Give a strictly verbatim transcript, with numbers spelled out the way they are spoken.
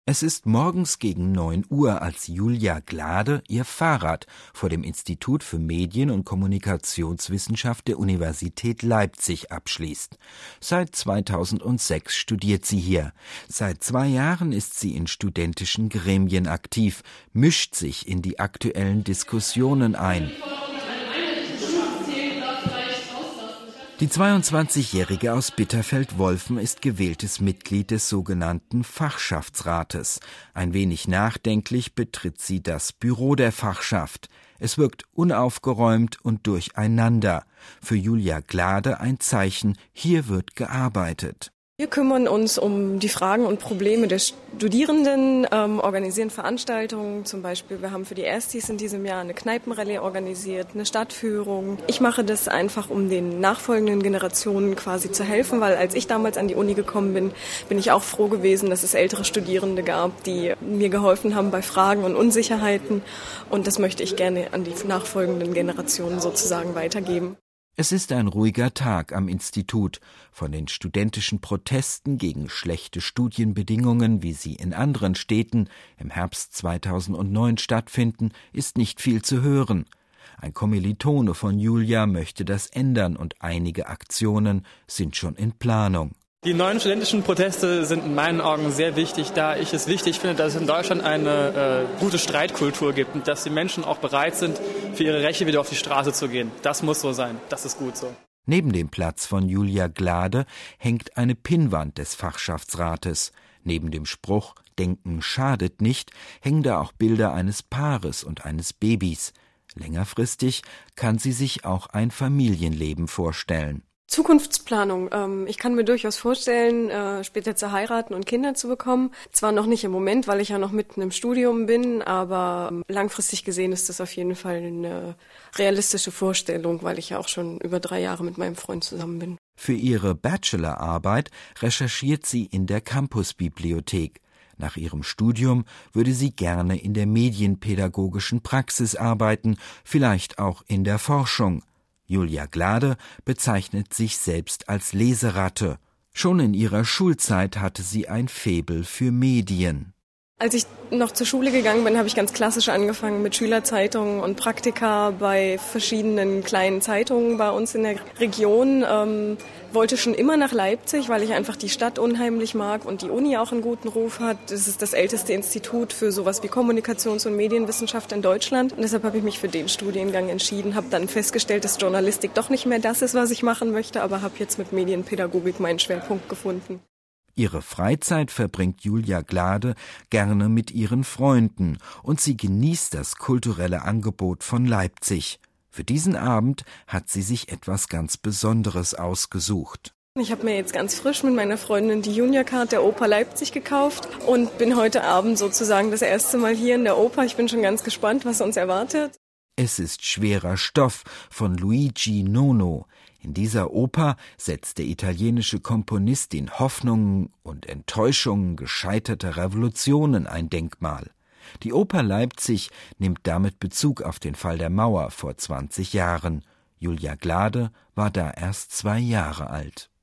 Es ist morgens gegen neun Uhr, als Julia Glade ihr Fahrrad vor dem Institut für Medien- und Kommunikationswissenschaft der Universität Leipzig abschließt. Seit zweitausendsechs studiert sie hier. Seit zwei Jahren ist sie in studentischen Gremien aktiv, mischt sich in die aktuellen Diskussionen ein. Die zweiundzwanzigjährige aus Bitterfeld-Wolfen ist gewähltes Mitglied des sogenannten Fachschaftsrates. Ein wenig nachdenklich betritt sie das Büro der Fachschaft. Es wirkt unaufgeräumt und durcheinander. Für Julia Glade ein Zeichen, hier wird gearbeitet. Wir kümmern uns um die Fragen und Probleme der Studierenden, ähm, organisieren Veranstaltungen. Zum Beispiel, wir haben für die Erstis in diesem Jahr eine Kneipenrallye organisiert, eine Stadtführung. Ich mache das einfach, um den nachfolgenden Generationen quasi zu helfen, weil als ich damals an die Uni gekommen bin, bin ich auch froh gewesen, dass es ältere Studierende gab, die mir geholfen haben bei Fragen und Unsicherheiten. Und das möchte ich gerne an die nachfolgenden Generationen sozusagen weitergeben. Es ist ein ruhiger Tag am Institut. Von den studentischen Protesten gegen schlechte Studienbedingungen, wie sie in anderen Städten im Herbst zweitausendneun stattfinden, ist nicht viel zu hören. Ein Kommilitone von Julia möchte das ändern und einige Aktionen sind schon in Planung. Die neuen studentischen Proteste sind in meinen Augen sehr wichtig, da ich es wichtig finde, dass es in Deutschland eine äh, gute Streitkultur gibt und dass die Menschen auch bereit sind, für ihre Rechte wieder auf die Straße zu gehen. Das muss so sein, das ist gut so. Neben dem Platz von Julia Glade hängt eine Pinnwand des Fachschaftsrates. Neben dem Spruch »Denken schadet nicht« hängen da auch Bilder eines Paares und eines Babys. Längerfristig kann sie sich auch ein Familienleben vorstellen. Zukunftsplanung. Ich kann mir durchaus vorstellen, später zu heiraten und Kinder zu bekommen. Zwar noch nicht im Moment, weil ich ja noch mitten im Studium bin, aber langfristig gesehen ist das auf jeden Fall eine realistische Vorstellung, weil ich ja auch schon über drei Jahre mit meinem Freund zusammen bin. Für ihre Bachelorarbeit recherchiert sie in der Campusbibliothek. Nach ihrem Studium würde sie gerne in der medienpädagogischen Praxis arbeiten, vielleicht auch in der Forschung. Julia Glade bezeichnet sich selbst als Leseratte. Schon in ihrer Schulzeit hatte sie ein Faible für Medien. Als ich noch zur Schule gegangen bin, habe ich ganz klassisch angefangen mit Schülerzeitungen und Praktika bei verschiedenen kleinen Zeitungen bei uns in der Region. Ähm, wollte schon immer nach Leipzig, weil ich einfach die Stadt unheimlich mag und die Uni auch einen guten Ruf hat. Es ist das älteste Institut für sowas wie Kommunikations- und Medienwissenschaft in Deutschland. Und deshalb habe ich mich für den Studiengang entschieden, habe dann festgestellt, dass Journalistik doch nicht mehr das ist, was ich machen möchte, aber habe jetzt mit Medienpädagogik meinen Schwerpunkt gefunden. Ihre Freizeit verbringt Julia Glade gerne mit ihren Freunden und sie genießt das kulturelle Angebot von Leipzig. Für diesen Abend hat sie sich etwas ganz Besonderes ausgesucht. Ich habe mir jetzt ganz frisch mit meiner Freundin die Junior-Card der Oper Leipzig gekauft und bin heute Abend sozusagen das erste Mal hier in der Oper. Ich bin schon ganz gespannt, was uns erwartet. Es ist schwerer Stoff von Luigi Nono. In dieser Oper setzt der italienische Komponist den Hoffnungen und Enttäuschungen gescheiterter Revolutionen ein Denkmal. Die Oper Leipzig nimmt damit Bezug auf den Fall der Mauer vor zwanzig Jahren. Julia Glade war da erst zwei Jahre alt.